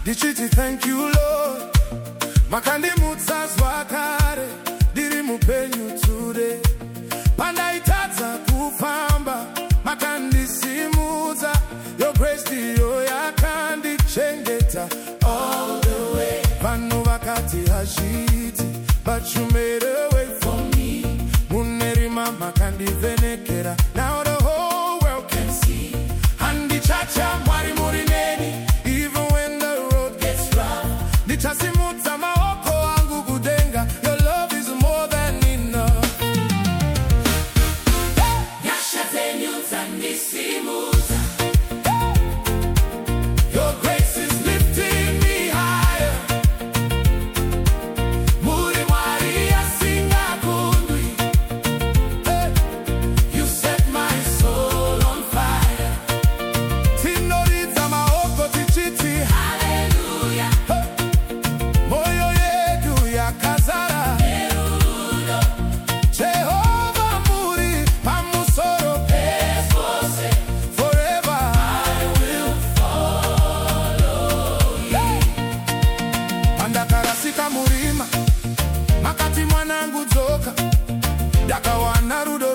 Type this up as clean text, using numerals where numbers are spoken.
Ndichiti thank you Lord. Makandimutsa zwakare ndiri mupenyu today. Pandaitadza kufamba makandisimudza. Your grace ndiyo yakandichengeta all the way. Vanhu vakati hazviti, but you made a way for me. Munerima makandivhenekera, now the whole world can see. Handichacha Mwari muri neni, even when the road gets rough. Ndichasimudza maoko angu kudenga. Your love is more than enough. Nyasha zenyu dzandisimudza. Your grace is lifting me higher. Muri Mwari asingakundwi. You set my soul on fire. Tinoridza maoko tichiti hallelujah. Moyo yedu yakazara nerudo. Jehovah muri pamusoro pese. Forever I will follow you. Pandakarasika murima, makati mwanangu dzoka. Ndakawana rudo